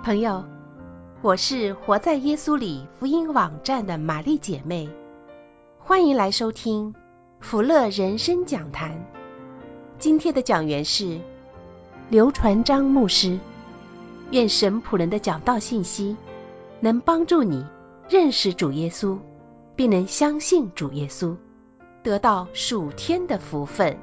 朋友，我是活在耶稣里福音网站的玛丽姐妹，欢迎来收听福乐人生讲坛。今天的讲员是刘传章牧师。愿神仆人的讲道信息能帮助你认识主耶稣，并能相信主耶稣，得到属天的福分。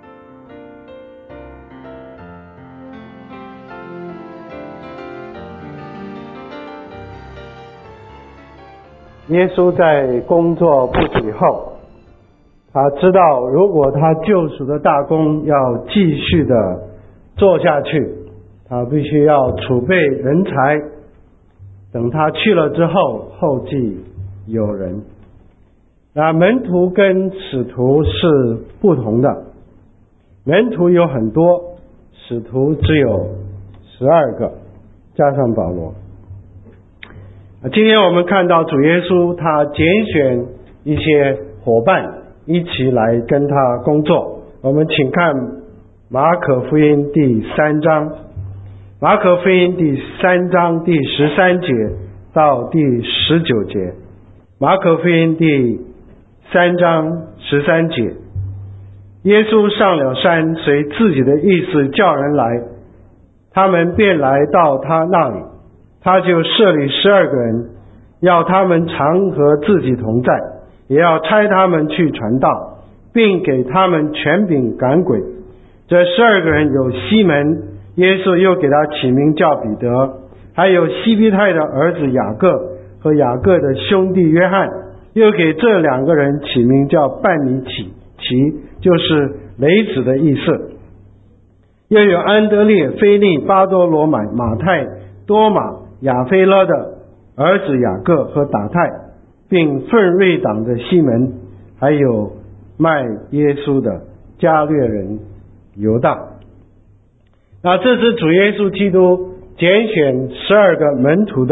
耶稣在工作不久以后，他知道如果他救赎的大功要继续的做下去，他必须要储备人才，等他去了之后，后继有人。那门徒跟使徒是不同的，门徒有很多，使徒只有12个，加上保罗。今天我们看到主耶稣他拣选一些伙伴一起来跟他工作。我们请看马可福音第3章，马可福音第3章第13节到第19节。马可福音第3章13节，耶稣上了山，随自己的意思叫人来，他们便来到他那里，他就设立12个人，要他们常和自己同在，也要差他们去传道，并给他们权柄赶鬼。这12个人有西门，耶稣又给他起名叫彼得，还有西庇太的儿子雅各和雅各的兄弟约翰，又给这2个人起名叫半尼其，就是雷子的意思。又有安德烈、腓利、巴多罗买、马太、多马、亚非勒的儿子雅各和达太，并奋锐党的西门，还有卖耶稣的加略人犹大。那这是主耶稣基督拣选12个门徒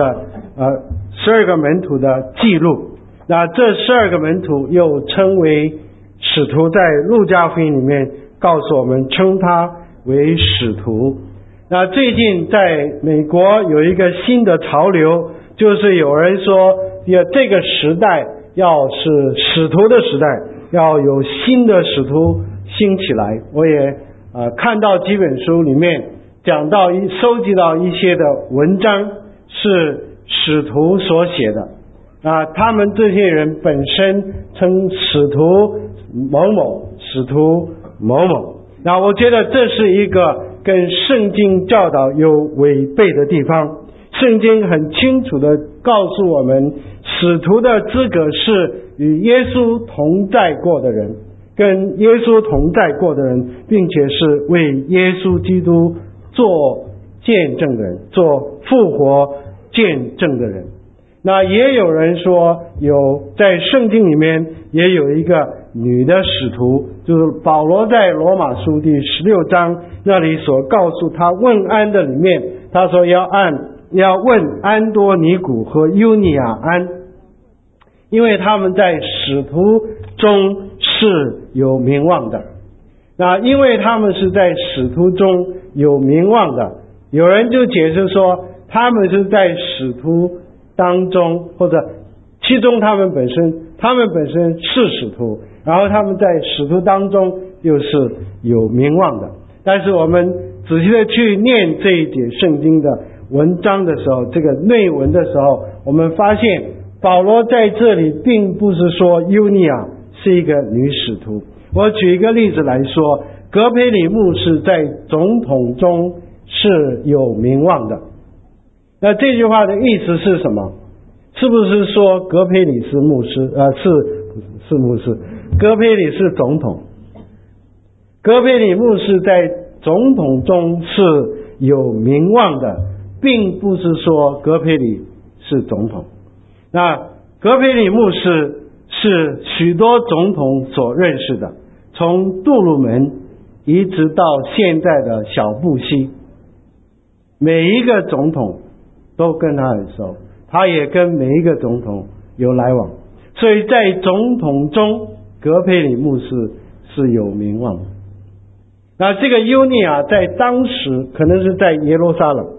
的记录。那这12个门徒又称为使徒，在路加福音里面告诉我们称他为使徒。那最近在美国有一个新的潮流，就是有人说这个时代要是使徒的时代，要有新的使徒兴起来。我也看到几本书里面讲到收集到一些的文章是使徒所写的，他们这些人本身称使徒某某，使徒某某。那我觉得这是一个跟圣经教导有违背的地方。圣经很清楚的告诉我们，使徒的资格是与耶稣同在过的人，跟耶稣同在过的人，并且是为耶稣基督做见证的人，做复活见证的人。那也有人说，在圣经里面也有一个女的使徒，就是保罗在罗马书第16章那里所告诉他问安的里面，他说要问安多尼古和尤尼亚安，因为他们在使徒中是有名望的。那因为他们是在使徒中有名望的，有人就解释说他们是在使徒当中，或者其中他们本身是使徒，然后他们在使徒当中又是有名望的。但是我们仔细的去念这一节圣经的文章的时候，这个内文的时候，我们发现保罗在这里并不是说尤尼亚是一个女使徒。我举一个例子来说，格培里牧师在总统中是有名望的。那这句话的意思是什么？是不是说格培里是牧师？是牧师，格培里是总统。格培里牧师在总统中是有名望的，并不是说格培里是总统。那格培里牧师是许多总统所认识的，从杜鲁门一直到现在的小布希，每一个总统都跟他很熟，他也跟每一个总统有来往，所以在总统中格培里牧师是有名望的。那这个尤尼亚在当时可能是在耶路撒冷，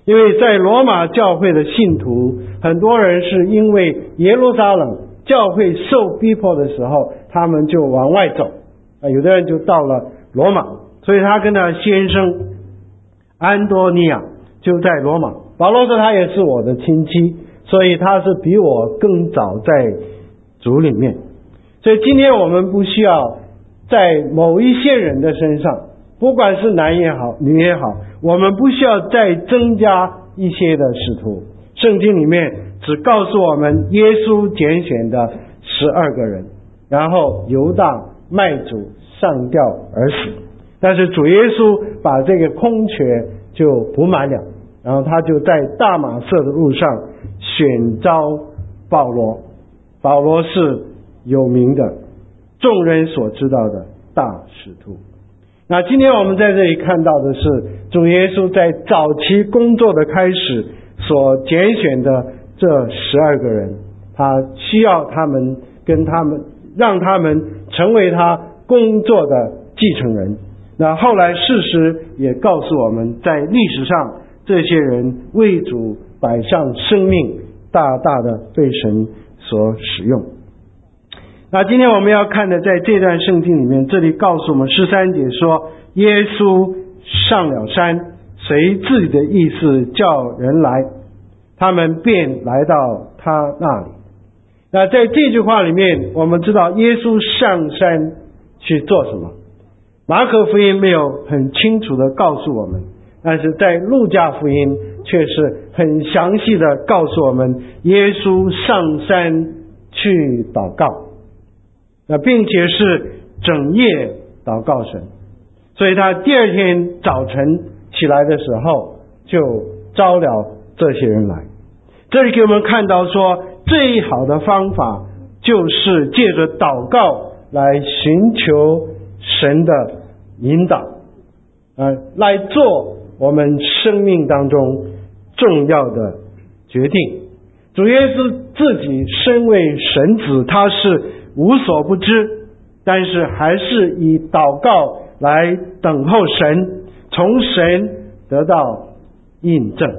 因为在罗马教会的信徒，很多人是因为耶路撒冷教会受逼迫的时候，他们就往外走，有的人就到了罗马，所以他跟他先生安多尼亚就在罗马。保罗说他也是我的亲戚，所以他是比我更早在主里面。所以今天我们不需要在某一些人的身上，不管是男也好女也好，我们不需要再增加一些的使徒。圣经里面只告诉我们耶稣拣选的12个人，然后犹大卖主上吊而死，但是主耶稣把这个空缺就补满了，然后他就在大马色的路上选召保罗。保罗是有名的众人所知道的大使徒。那今天我们在这里看到的是主耶稣在早期工作的开始所拣选的这12个人，他需要他们跟他们，让他们成为他工作的继承人。那后来事实也告诉我们，在历史上这些人为主摆上生命，大大的被神所使用。那今天我们要看的，在这段圣经里面，这里告诉我们13节说，耶稣上了山，随自己的意思叫人来，他们便来到他那里。那在这句话里面，我们知道耶稣上山去做什么。马可福音没有很清楚的告诉我们，但是在路加福音却是很详细的告诉我们，耶稣上山去祷告，那并且是整夜祷告神。所以他第二天早晨起来的时候，就招了这些人来。这里给我们看到说，最好的方法就是借着祷告来寻求神的引导，来做我们生命当中重要的决定。主耶稣自己身为神子，他是无所不知，但是还是以祷告来等候神，从神得到印证。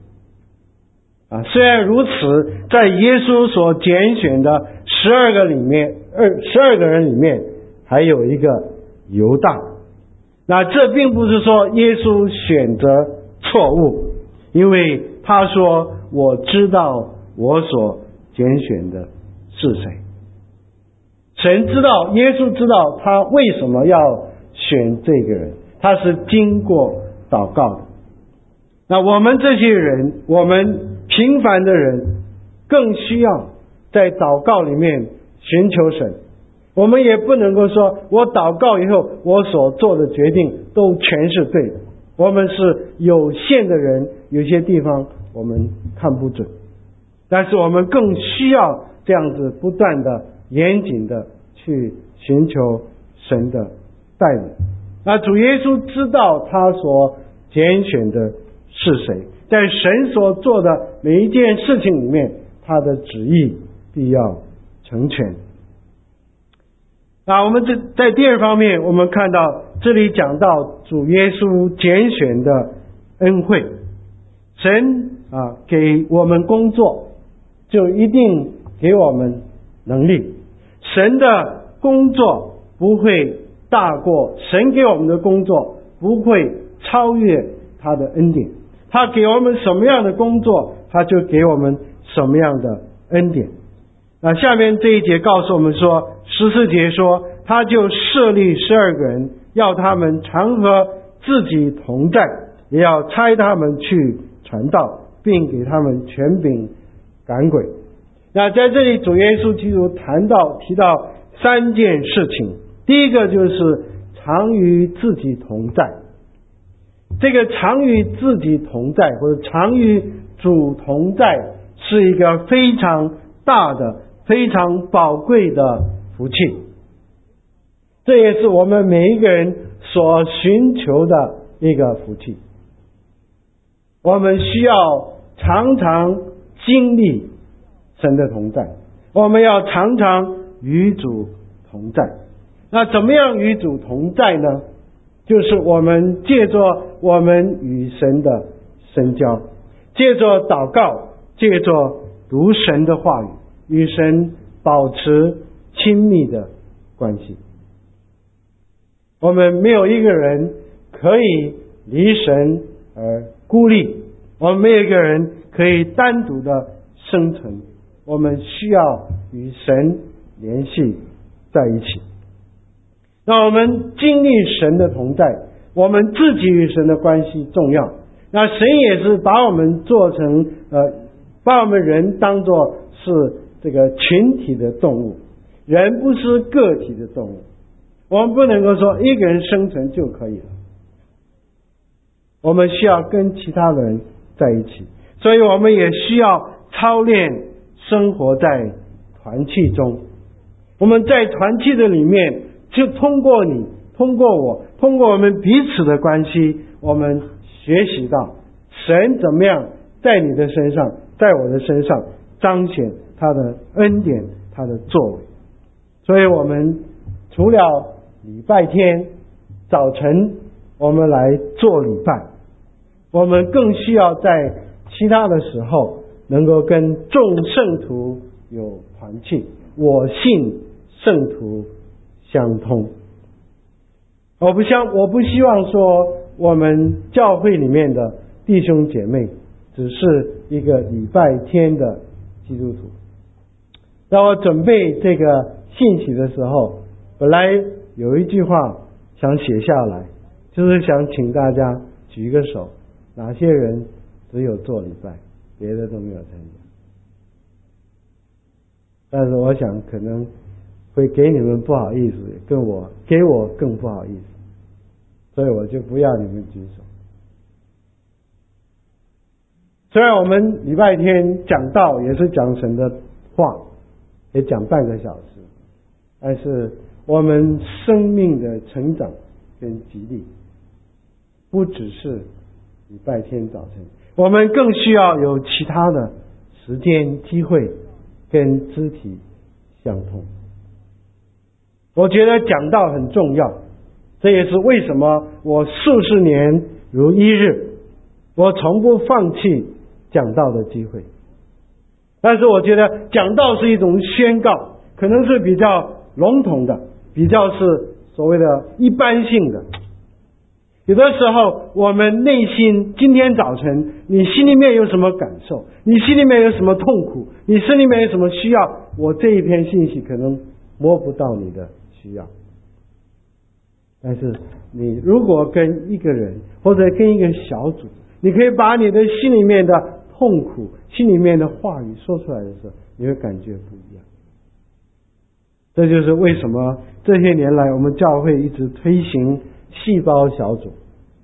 虽然如此，在耶稣所拣选的12个人里面，还有一个犹大。那这并不是说耶稣选择错误，因为他说我知道我所拣选的是谁。神知道，耶稣知道他为什么要选这个人，他是经过祷告的。那我们这些人，我们平凡的人，更需要在祷告里面寻求神。我们也不能够说我祷告以后我所做的决定都全是对的，我们是有限的人，有些地方我们看不准，但是我们更需要这样子不断的严谨的去寻求神的带领。那主耶稣知道他所拣选的是谁，在神所做的每一件事情里面，他的旨意必要成全。那我们在第二方面，我们看到这里讲到主耶稣拣选的恩惠。神给我们工作，就一定给我们能力。神的工作不会大过，神给我们的工作不会超越他的恩典。他给我们什么样的工作，他就给我们什么样的恩典。那下面这一节告诉我们说，14节说，他就设立12个人，要他们常和自己同在，也要差他们去传道，并给他们权柄赶鬼。那在这里主耶稣基督提到3件事情。第一个就是常与自己同在。这个常与自己同在，或者常与主同在，是一个非常大的非常宝贵的福气。这也是我们每一个人所寻求的一个福气。我们需要常常经历神的同在，我们要常常与主同在。那怎么样与主同在呢？就是我们借着我们与神的深交。 借着祷告，借着读神的话语，与神保持亲密的关系。我们没有一个人可以离神而孤立，我们没有一个人可以单独的生存，我们需要与神联系在一起。那我们经历神的同在，我们自己与神的关系重要。那神也是把我们做成把我们人当作是这个群体的动物，人不是个体的动物。我们不能够说一个人生存就可以了，我们需要跟其他人在一起，所以我们也需要操练生活在团契中。我们在团契的里面，就通过你，通过我，通过我们彼此的关系，我们学习到神怎么样在你的身上，在我的身上彰显他的恩典，他的作为。所以我们除了礼拜天早晨我们来做礼拜，我们更需要在其他的时候能够跟众圣徒有团契，我信圣徒相通。我不希望说我们教会里面的弟兄姐妹只是一个礼拜天的基督徒。当我准备这个信息的时候，本来有一句话想写下来，就是想请大家举一个手，哪些人只有做礼拜，别的都没有参加。但是我想可能会给你们不好意思，给我更不好意思，所以我就不要你们举手。虽然我们礼拜天讲道也是讲神的话，也讲半个小时，但是我们生命的成长跟激励不只是礼拜天早晨，我们更需要有其他的时间机会跟肢体相通。我觉得讲道很重要，这也是为什么我数十年如一日，我从不放弃讲道的机会。但是我觉得讲道是一种宣告，可能是比较笼统的，比较是所谓的一般性的。有的时候我们内心，今天早晨你心里面有什么感受，你心里面有什么痛苦，你心里面有什么需要，我这一篇信息可能摸不到你的需要。但是你如果跟一个人或者跟一个小组，你可以把你的心里面的痛苦，心里面的话语说出来的时候，你会感觉不一样。这就是为什么这些年来我们教会一直推行细胞小组。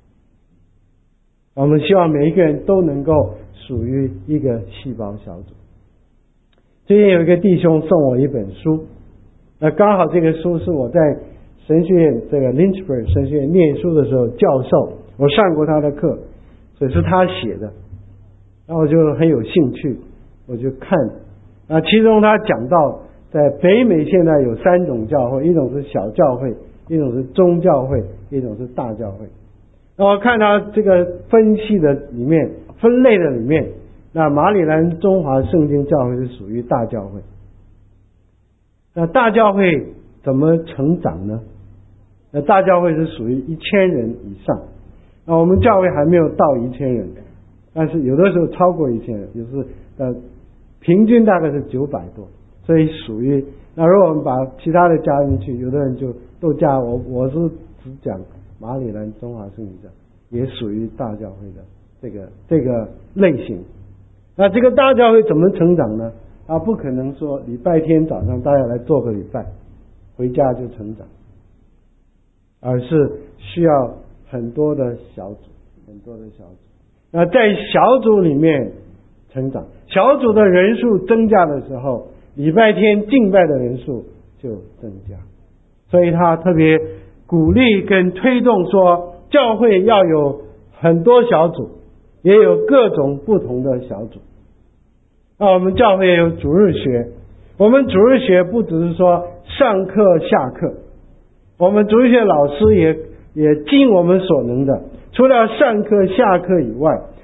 我们希望每一个人都能够属于一个细胞小组。最近有一个弟兄送我一本书，那刚好这个书是我在神学院这个 Lynchburg 神学院念书的时候教授，我上过他的课，所以是他写的。然后我就很有兴趣，我就看其中他讲到在北美现在有3种教会，一种是小教会，一种是中教会，一种是大教会。然后看他这个分析的里面，分类的里面，那马里兰中华圣经教会是属于大教会。那大教会怎么成长呢？那大教会是属于1000人以上，那我们教会还没有到1000人，但是有的时候超过1000人，就是平均大概是900多，所以属于。那如果我们把其他的加进去，有的人就都加，我是只讲马里兰中华圣经教，也属于大教会的这个类型。那这个大教会怎么成长呢？不可能说礼拜天早上大家来做个礼拜，回家就成长，而是需要很多的小组。那在小组里面成长，小组的人数增加的时候，礼拜天敬拜的人数就增加。所以他特别鼓励跟推动说，教会要有很多小组，也有各种不同的小组。那我们教会也有主日学，我们主日学不只是说上课下课，我们主日学老师也尽我们所能的，除了上课下课以外，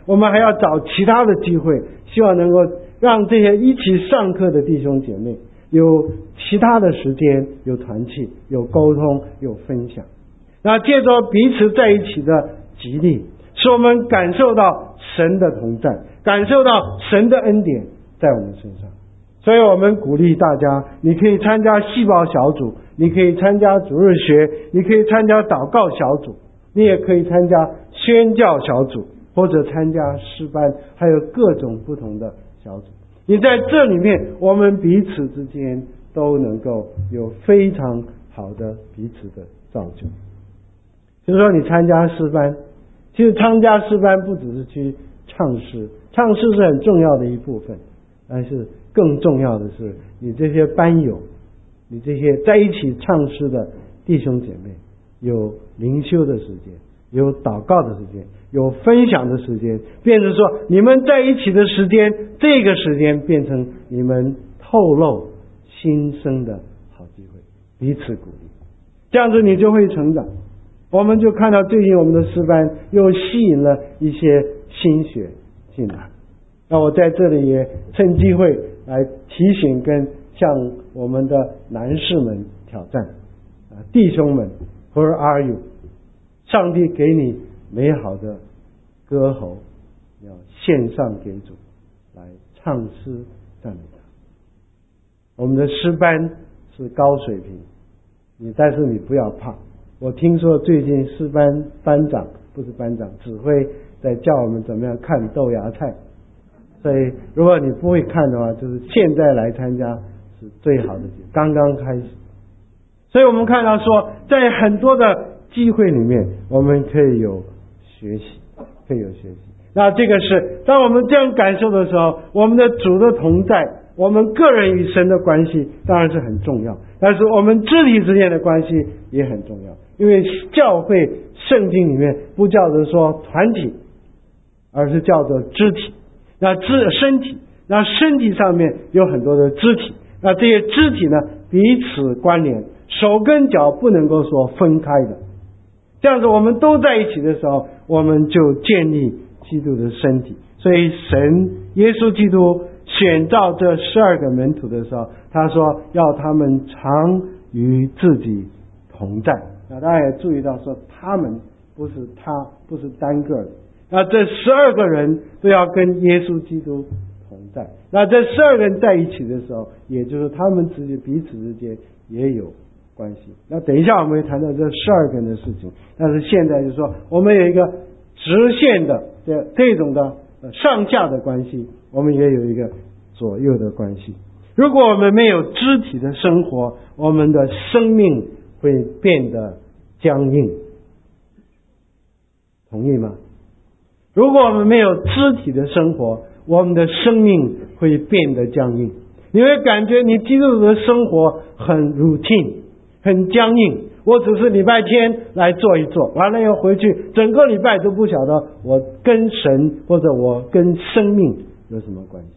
我们还要找其他的机会，希望能够让这些一起上课的弟兄姐妹有其他的时间，有团契，有沟通，有分享。那借着彼此在一起的激励，使我们感受到神的同在，感受到神的恩典在我们身上。所以我们鼓励大家，你可以参加细胞小组，你可以参加主日学，你可以参加祷告小组，你也可以参加宣教小组，或者参加诗班，还有各种不同的小组。你在这里面，我们彼此之间都能够有非常好的彼此的造就。就是说你参加诗班，其实参加诗班不只是去唱诗，唱诗是很重要的一部分，但是更重要的是你这些班友，你这些在一起唱诗的弟兄姐妹，有灵修的时间，有祷告的时间，有分享的时间，变成说你们在一起的时间，这个时间变成你们透露新生的好机会，彼此鼓励，这样子你就会成长。我们就看到最近我们的诗班又吸引了一些新血进来。那我在这里也趁机会来提醒跟向我们的男士们挑战弟兄们 Where are you？ 上帝给你美好的歌喉，要献上给主，来唱诗赞美他。我们的诗班是高水平，但是你不要怕。我听说最近诗班班长不是班长，指挥在教我们怎么样看豆芽菜，所以如果你不会看的话，就是现在来参加是最好的机会，刚刚开始。所以我们看到说，在很多的机会里面，我们可以有学习，可以有学习。那这个是当我们这样感受的时候，我们的主的同在，我们个人与神的关系当然是很重要，但是我们肢体之间的关系也很重要。因为教会圣经里面不叫做说团体，而是叫做肢体。那身体，那身体上面有很多的肢体，那这些肢体呢彼此关联，手跟脚不能够说分开的。这样子我们都在一起的时候，我们就建立基督的身体。所以神耶稣基督选召这12个门徒的时候，他说要他们常与自己同在。那大家也注意到说，他们不是单个的，那这12个人都要跟耶稣基督同在。那这12个人在一起的时候，也就是他们自己彼此之间也有关系。那等一下我们会谈到这12个人的事情，但是现在就是说我们有一个直线的这种的上下的关系，我们也有一个左右的关系。如果我们没有肢体的生活，我们的生命会变得僵硬，同意吗？如果我们没有肢体的生活，我们的生命会变得僵硬。你会感觉你基督徒的生活很 routine， 很僵硬。我只是礼拜天来做一做，完了又回去，整个礼拜都不晓得我跟神或者我跟生命有什么关系。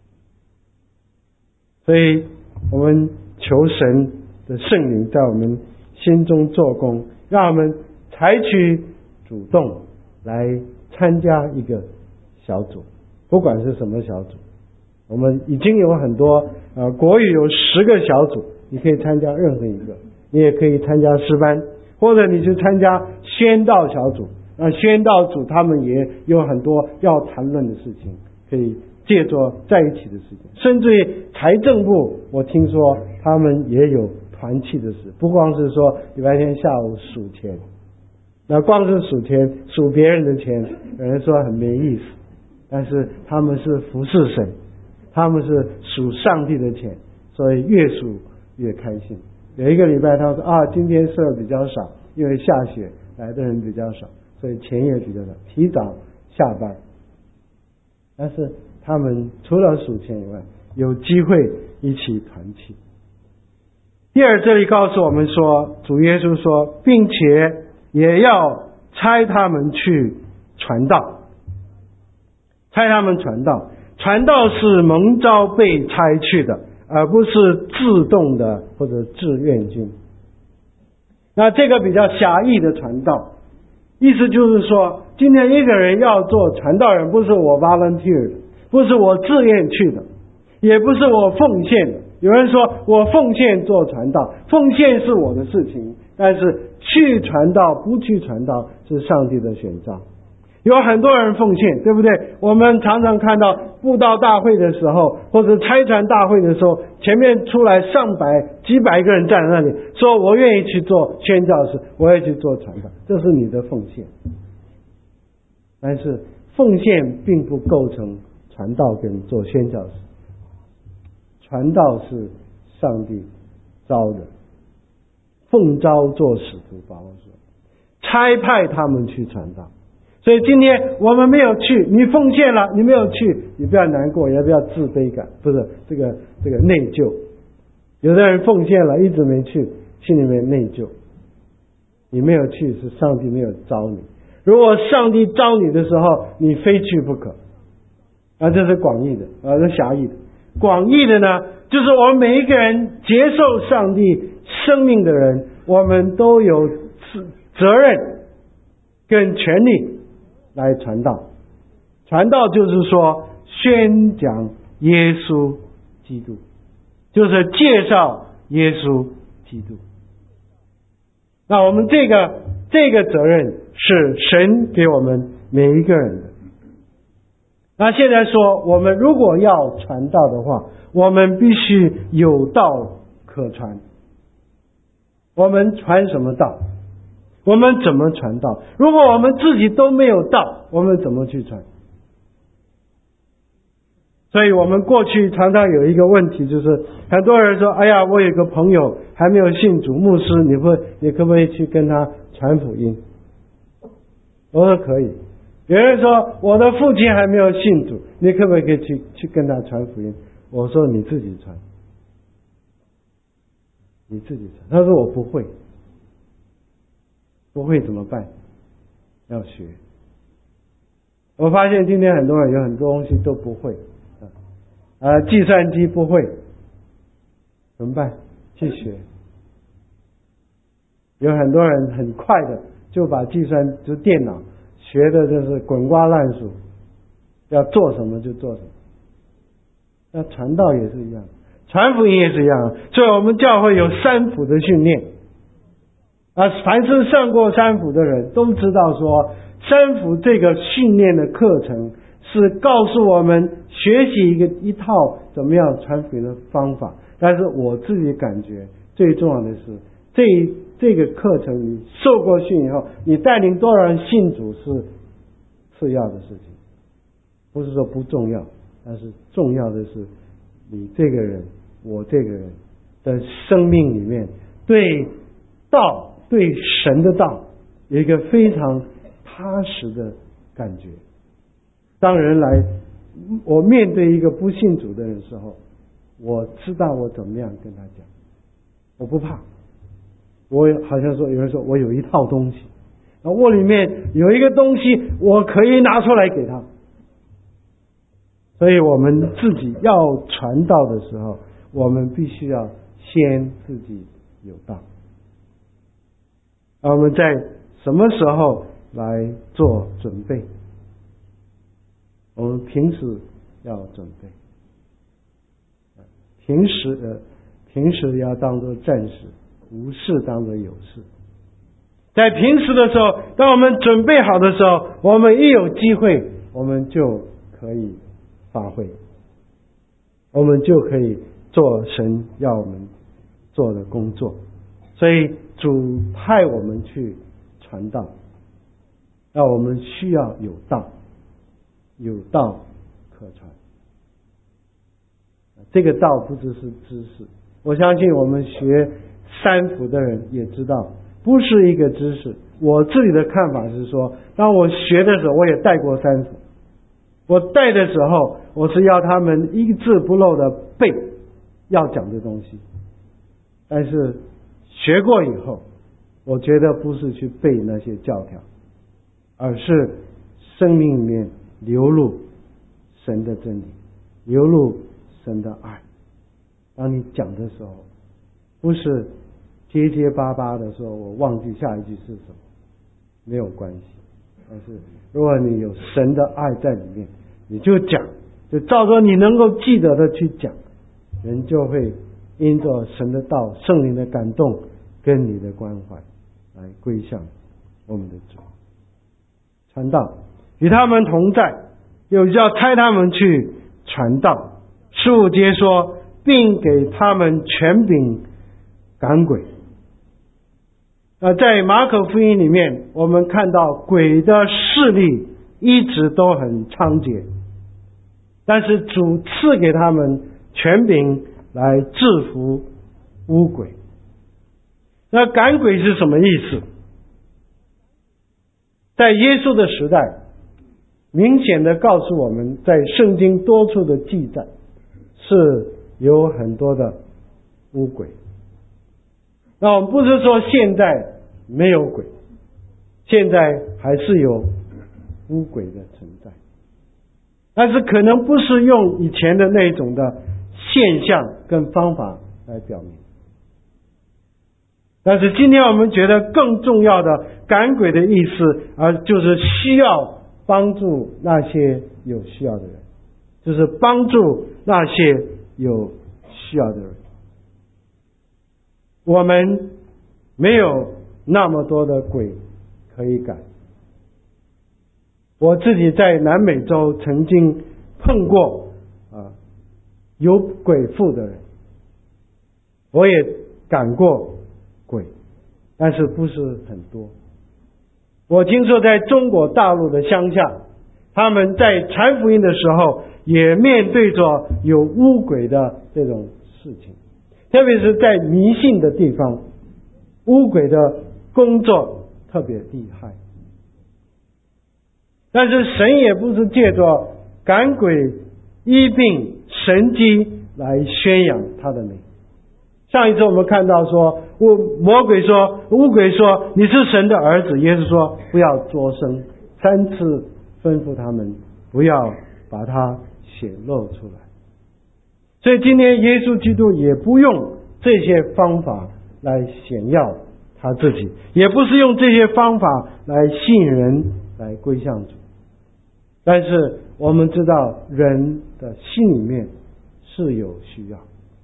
所以我们求神的圣灵在我们心中做工，让我们采取主动来参加一个小组，不管是什么小组。我们已经有很多国语有10个小组，你可以参加任何一个，你也可以参加诗班，或者你去参加宣道小组。那宣道组他们也有很多要谈论的事情，可以借着在一起的事情。甚至于财政部，我听说他们也有团契的事，不光是说礼拜天下午数钱，那光是数钱，数别人的钱，有人说很没意思，但是他们是服侍神，他们是数上帝的钱，所以越数越开心。有一个礼拜他说今天事比较少，因为下雪来的人比较少，所以钱也比较少，提早下班。但是他们除了数钱以外，有机会一起团契。第二，这里告诉我们说，主耶稣说，并且也要差他们去传道。差他们传道，传道是蒙召被差去的，而不是自动的或者志愿军。那这个比较狭义的传道， 意思就是说，今天一个人要做传道人，不是我 volunteer 的，不是我自愿去的，也不是我奉献的。有人说我奉献做传道，奉献是我的事情，但是去传道不去传道是上帝的选召。有很多人奉献，对不对？我们常常看到布道大会的时候，或者差传大会的时候，前面出来上百几百个人站在那里，说我愿意去做宣教士，我愿意去做传道，这是你的奉献。但是奉献并不构成传道跟做宣教士，传道是上帝招的，奉召做使徒，保罗说，差派他们去传道。所以今天我们没有去，你奉献了，你没有去，你不要难过，也不要自卑感，不是这个内疚。有的人奉献了，一直没去，心里面内疚。你没有去，是上帝没有招你。如果上帝招你的时候，你非去不可。这是广义的，这是狭义的。广义的呢，就是我们每一个人接受上帝生命的人，我们都有责任跟权利来传道。传道就是说宣讲耶稣基督，就是介绍耶稣基督。那我们这个责任是神给我们每一个人的。那现在说，我们如果要传道的话，我们必须有道可传。我们传什么道？我们怎么传道？如果我们自己都没有道，我们怎么去传？所以我们过去常常有一个问题，就是很多人说，哎呀，我有个朋友还没有信主，牧师你可不可以去跟他传福音？我说可以。有人说我的父亲还没有信主，你可不可以去跟他传福音？我说你自己传，你自己传。他说我不会。不会怎么办？要学。我发现今天很多人有很多东西都不会，计算机不会，怎么办？去学。有很多人很快的就把就电脑学的就是滚瓜烂熟，要做什么就做什么。那传道也是一样，传福音也是一样。所以我们教会有3辅的训练。凡是上过3辅的人都知道说，3辅这个训练的课程是告诉我们学习一套怎么样传福音的方法。但是我自己感觉最重要的是，这个课程你受过训以后，你带领多少人信主是次要的事情，不是说不重要，但是重要的是你这个人，我这个人的生命里面对道。对神的道有一个非常踏实的感觉。当人来，我面对一个不信主的人的时候，我知道我怎么样跟他讲，我不怕。我好像说有人说我有一套东西，我里面有一个东西我可以拿出来给他。所以我们自己要传道的时候，我们必须要先自己有道。我们在什么时候来做准备？我们平时要准备，平时要当作战士，无事当作有事。在平时的时候，当我们准备好的时候，我们一有机会，我们就可以发挥，我们就可以做神要我们做的工作。所以主派我们去传道，那我们需要有道，有道可传。这个道不只是知识，我相信我们学3辅的人也知道，不是一个知识。我自己的看法是说，当我学的时候，我也带过3辅，我带的时候，我是要他们一字不漏的背要讲的东西，但是学过以后，我觉得不是去背那些教条，而是生命里面流露神的真理，流露神的爱。当你讲的时候，不是结结巴巴的说我忘记下一句是什么， 没有关系。但是如果你有神的爱在里面，你就讲，就照着你能够记得的去讲，人就会因着神的道、圣灵的感动跟你的关怀来归向我们的主。传道与他们同在，又要差他们去传道。15节说，并给他们权柄赶鬼。在马可福音里面，我们看到鬼的势力一直都很猖獗，但是主赐给他们权柄来制服污鬼。那赶鬼是什么意思？在耶稣的时代，明显的告诉我们，在圣经多处的记载是有很多的污鬼。那我们不是说现在没有鬼，现在还是有污鬼的存在，但是可能不是用以前的那种的现象跟方法来表明。但是今天我们觉得更重要的赶鬼的意思，就是需要帮助那些有需要的人，就是帮助那些有需要的人。我们没有那么多的鬼可以赶。我自己在南美洲曾经碰过有鬼附的人，我也赶过鬼，但是不是很多。我听说在中国大陆的乡下，他们在传福音的时候也面对着有污鬼的这种事情，特别是在迷信的地方，污鬼的工作特别厉害。但是神也不是借着赶鬼、医病、神迹来宣扬他的名。上一次我们看到说，魔鬼说，污鬼说你是神的儿子，耶稣说不要作声，3次吩咐他们不要把它显露出来。所以今天耶稣基督也不用这些方法来显耀他自己，也不是用这些方法来吸引人来归向主。但是我们知道人的心里面是有需要。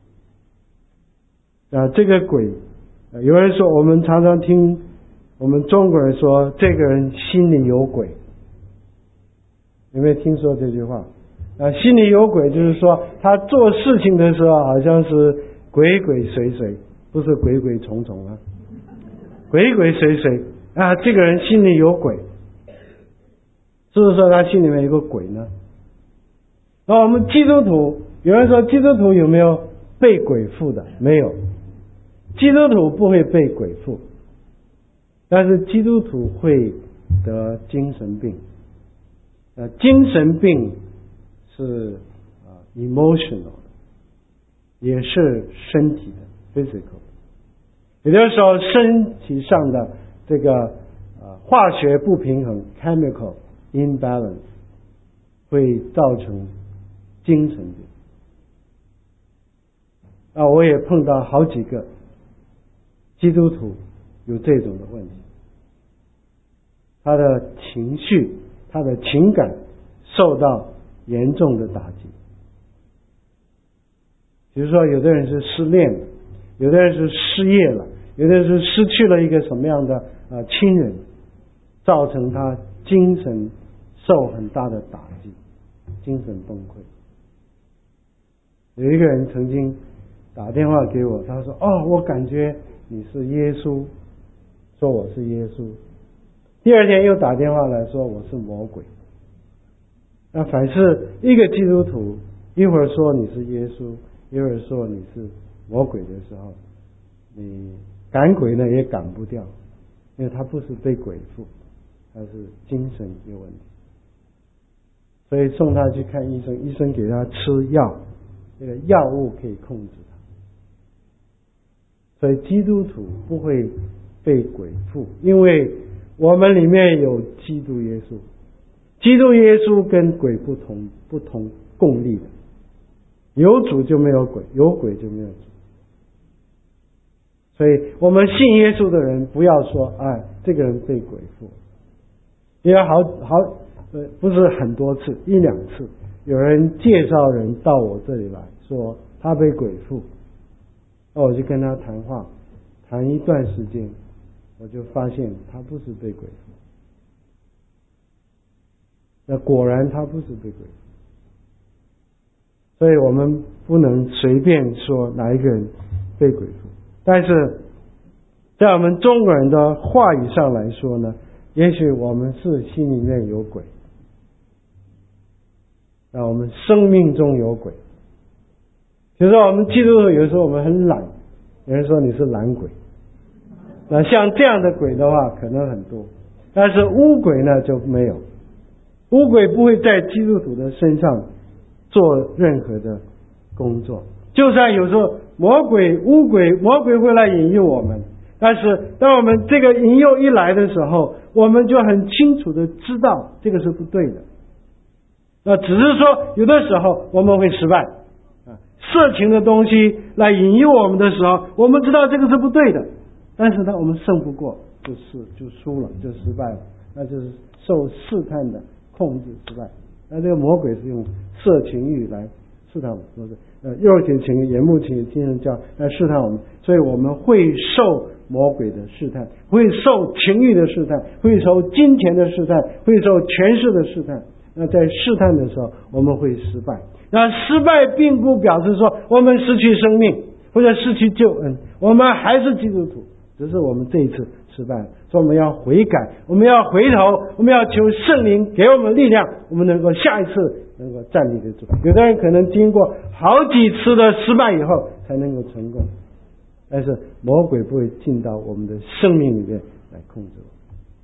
这个鬼，有人说，我们常常听我们中国人说这个人心里有鬼，有没有听说这句话？心里有鬼就是说他做事情的时候好像是鬼鬼祟祟，不是鬼鬼祟祟啊，鬼鬼祟祟这个人心里有鬼，是不是说他心里面有个鬼呢？那我们基督徒，有人说基督徒有没有被鬼附的？没有，基督徒不会被鬼附，但是基督徒会得精神病。精神病是emotional， 也是身体的 physical。有的时候身体上的这个化学不平衡 chemical imbalance 会造成精神病。我也碰到好几个基督徒有这种的问题，他的情绪、他的情感受到严重的打击。比如说有的人是失恋了，有的人是失业了，有的人是失去了一个什么样的亲人，造成他精神受很大的打击，精神崩溃。有一个人曾经打电话给我，他说我感觉你是耶稣，说我是耶稣。第二天又打电话来说我是魔鬼。那凡是一个基督徒一会儿说你是耶稣，一会儿说你是魔鬼的时候，你赶鬼呢也赶不掉，因为他不是被鬼附，他是精神有问题。所以送他去看医生，医生给他吃药，这个药物可以控制他。所以基督徒不会被鬼附，因为我们里面有基督耶稣。基督耶稣跟鬼不同共立的，有主就没有鬼，有鬼就没有主。所以我们信耶稣的人不要说这个人被鬼附， 因为不是很多次，1、2次，有人介绍人到我这里来说他被鬼附，那我就跟他谈话，谈一段时间，我就发现他不是被鬼附。那果然他不是被鬼附，所以我们不能随便说哪一个人被鬼附。但是在我们中国人的话语上来说呢，也许我们是心里面有鬼，那我们生命中有鬼。比如说我们基督徒有时候我们很懒，有人说你是懒鬼，那像这样的鬼的话可能很多，但是污鬼呢就没有。污鬼不会在基督徒的身上做任何的工作，就算有时候魔鬼会来引诱我们，但是当我们这个引诱一来的时候，我们就很清楚的知道这个是不对的。那只是说有的时候我们会失败，色情的东西来引诱我们的时候，我们知道这个是不对的，但是呢我们胜不过，就输了，就失败了，那就是受试探的控制失败。那这个魔鬼是用色情欲来试探我们，说是肉体情欲、眼目情欲、精神教来试探我们，所以我们会受魔鬼的试探，会受情欲的试探，会受金钱的试探，会受权势的试探。那在试探的时候我们会失败，那失败并不表示说我们失去生命或者失去救恩，我们还是基督徒，只是我们这一次失败了，所以我们要悔改，我们要回头，我们要求圣灵给我们力量，我们能够下一次能够站立得住。有的人可能经过好几次的失败以后才能够成功，但是魔鬼不会进到我们的生命里面来控制我们。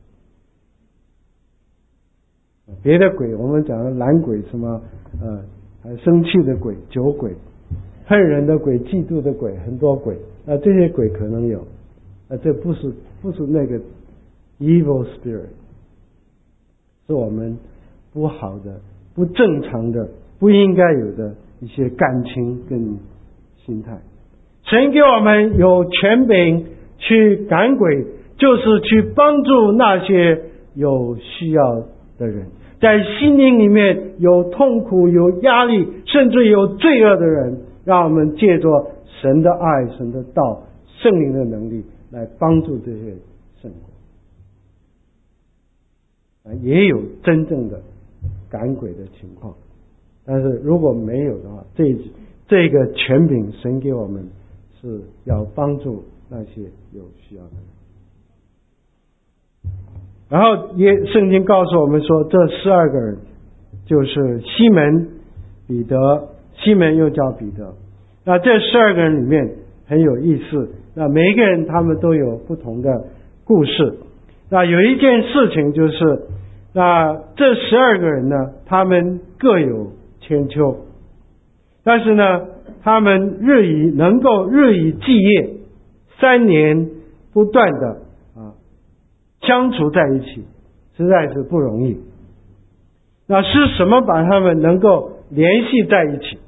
别的鬼我们讲的懒鬼，什么还生气的鬼、酒鬼、恨人的鬼、嫉妒的鬼，很多鬼，这些鬼可能有，这不是那个 evil spirit， 是我们不好的、不正常的、不应该有的一些感情跟心态。神给我们有权柄去赶鬼，就是去帮助那些有需要的人，在心灵里面有痛苦、有压力，甚至有罪恶的人，让我们借着神的爱、神的道、圣灵的能力来帮助这些圣果。也有真正的赶鬼的情况，但是如果没有的话，这个权柄神给我们是要帮助那些有需要的人。然后圣经告诉我们说，这12个人就是西门、彼得，西门又叫彼得。那这12个人里面很有意思，那每一个人他们都有不同的故事。那有一件事情就是，那这12个人呢，他们各有千秋，但是呢他们能够日以继夜3年不断的相处在一起，实在是不容易。那是什么把他们能够联系在一起？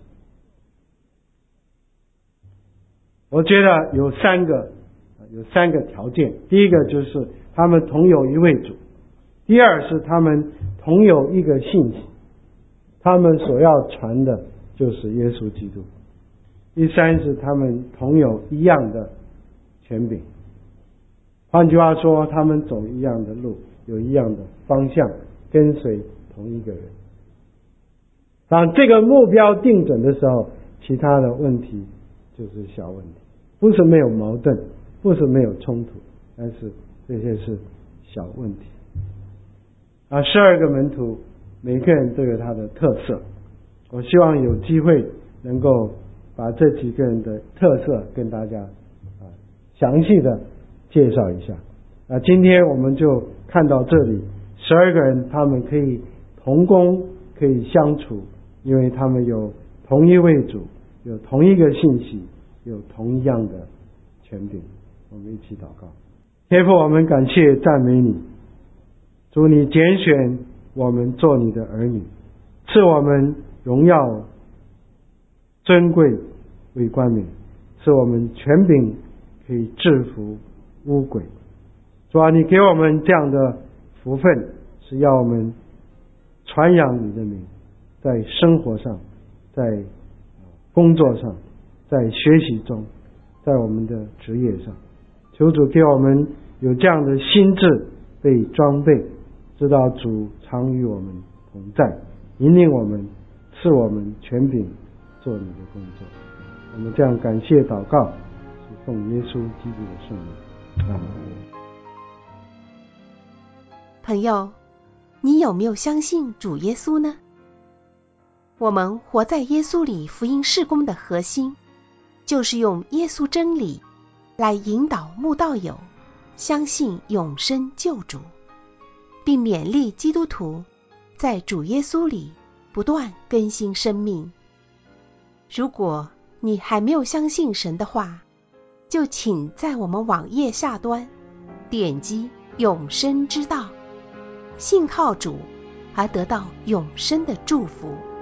我觉得有三个条件。第一个就是他们同有一位主，第二是他们同有一个信息，他们所要传的就是耶稣基督，第三是他们同有一样的权柄。换句话说，他们走一样的路，有一样的方向，跟随同一个人。当这个目标定准的时候，其他的问题就是小问题，不是没有矛盾，不是没有冲突，但是这些是小问题。12个门徒每个人都有他的特色，我希望有机会能够把这几个人的特色跟大家详细的介绍一下。今天我们就看到这里，12个人他们可以同工，可以相处，因为他们有同一位主，有同一个信息，有同一样的权柄。我们一起祷告。天父，我们感谢赞美你，主，你拣选我们做你的儿女，赐我们荣耀、尊贵为冠冕，赐我们权柄可以制服污鬼。主啊，你给我们这样的福分， 是要我们传扬你的名，在生活上，在工作上，在学习中，在我们的职业上。求主给我们有这样的心智，被装备，知道主常与我们同在，引领我们，赐我们权柄做你的工作。我们这样感谢祷告，是奉耶稣基督的圣名。阿们。 朋友，你有没有相信主耶稣呢？我们活在耶稣里福音事工的核心，就是用耶稣真理来引导慕道友相信永生救主，并勉励基督徒在主耶稣里不断更新生命。如果你还没有相信神的话，就请在我们网页下端点击永生之道，信靠主而得到永生的祝福。